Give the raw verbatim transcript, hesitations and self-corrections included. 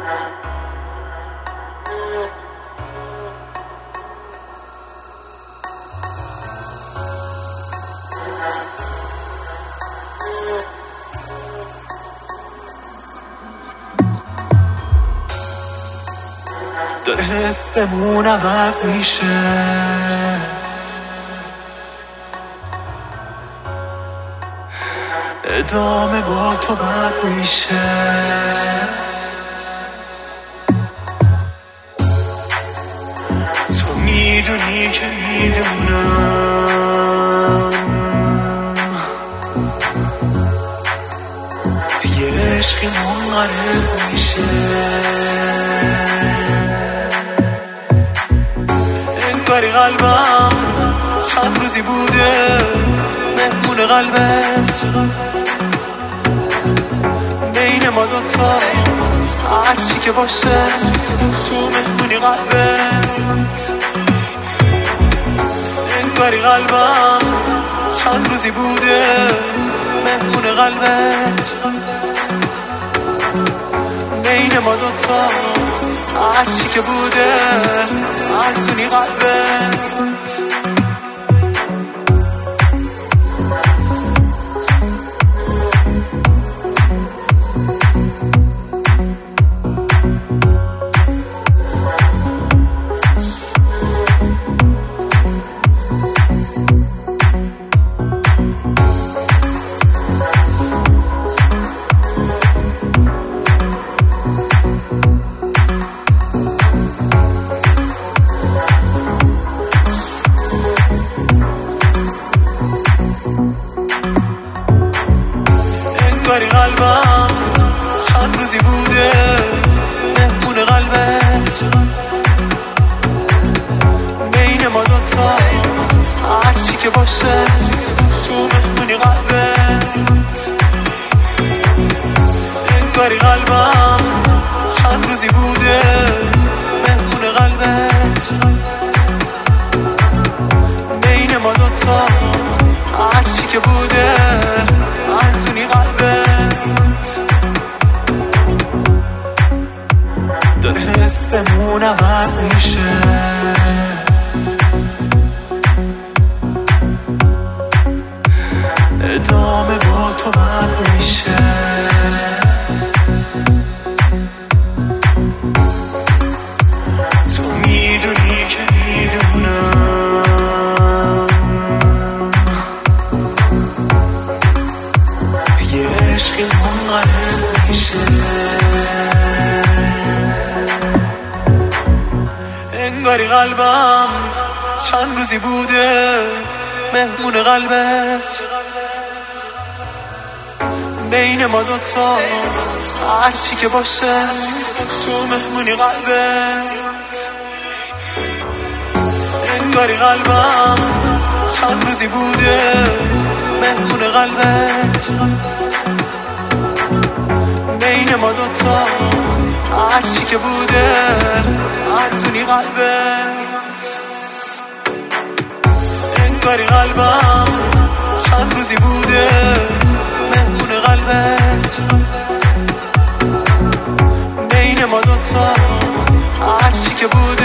داره حسمون عوض میشه، ادامه با تو بد میشه. تو میدونی که میدونم یه عشقی منقرض میشه. انگاری قلبم چند روزی بوده مهمون قلبت، بین ما دوتا هرچی که باشه تو مهمونی قلبت. انگاری قلبم چند روزی بوده مهمون قلبت، بین ما دوتا هرچی که بوده ارزونی قلبت. انگاری قلبم چند روزی بوده مهمون قلبت، بین ما دوتا هرچی که باشه تو مهمونی قلبت. انگاری قلبم چند روزی بوده مهمون قلبت، بین ما دوتا هرچی که بوده ارزونی قلبت. داره حسمون عوض میشه، ادامه با تو بد میشه. تو میدونی که میدونم یه عشقی منقرض میشه. انگاری قلبم چند روزی بوده مهمون قلبت، بین ما دوتا هرچی که باشه تو مهمونی قلبت. انگاری قلبم چند روزی بوده مهمون قلبت، بین ما دوتا هرچی که بوده ارزونی قلبت. انگاری قلبم چند روزی بوده مهمون قلبت، بین ما دوتا هرچی که بوده